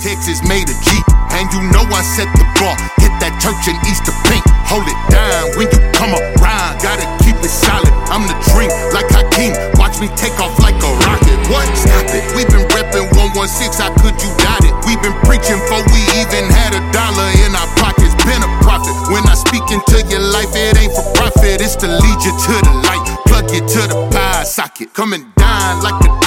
Texas made a G, and you know I set the bar. Hit that church in Easter pink, hold it down when you come around. Gotta keep it solid, I'm the dream, like Hakeem. Watch me take off like a rocket. What? Stop it, we been reppin' 116, how could you doubt it? We been preaching before we even had $1 in our pockets. Been a prophet, when I speak into your life, it ain't for profit. It's to lead you to the light, plug you to the power socket. Coming down like a